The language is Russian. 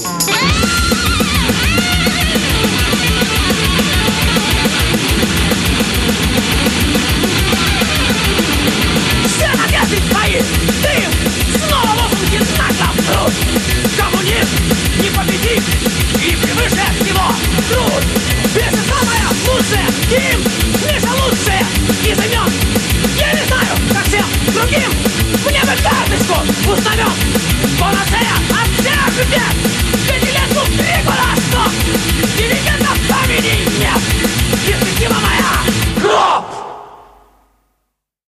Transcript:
Все надежды твои, ты снова лозунги знаков труд. Коммунизм непобедим и превыше всего труд. Песня самая лучшая, им